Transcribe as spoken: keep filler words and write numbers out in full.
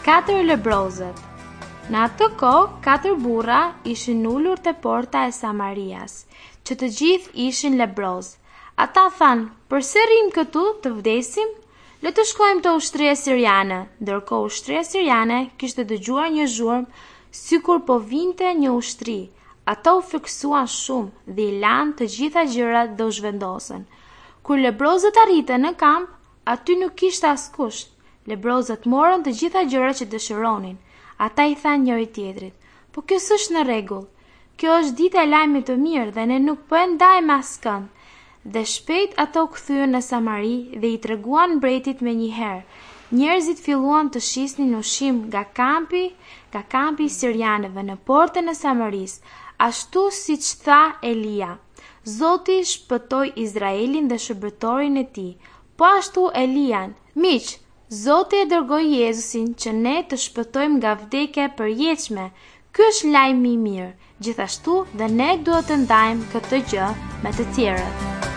Katër lebrozët. Në atë kohë, katër burra ishin ullur te porta e Samarias, që të gjithë ishin lebroz. Ata thanë, përse rrim këtu të vdesim? Le të shkojmë te ushtria siriane. Ndërkohë ushtria siriane kishte dëgjuar një zhurmë, sikur po vinte një ushtri. Ata u frikësuan shumë dhe i lanë të gjitha gjërat dhe u zhvendosën. Kur lebrozët arritën në kamp, aty nuk kishte askush. Lebrozët morën të gjitha gjërat që dëshironin. Ata i thanë njëri tjetrit, po kjo s'është në rregull. Kjo është ditë e lajmit të mirë dhe ne nuk po e ndajmë askënd. Dhe shpejt ato u kthyen në Samari dhe i treguan mbretit menjëherë. Njerëzit filluan të shisnin ushqim nga kampi, nga kampi i sirianëve në portën e Samaris, ashtu siç tha Elia. Zoti shpëtoi Izraelin dhe shërbëtorin e tij. Po ashtu Elian, miq, Zoti e dërgoi Jezusin që ne të shpëtojmë nga vdekja e përjetshme. Ky është lajmi i mirë. Gjithashtu dhe ne duhet të ndajmë këtë gjë me të tjerët.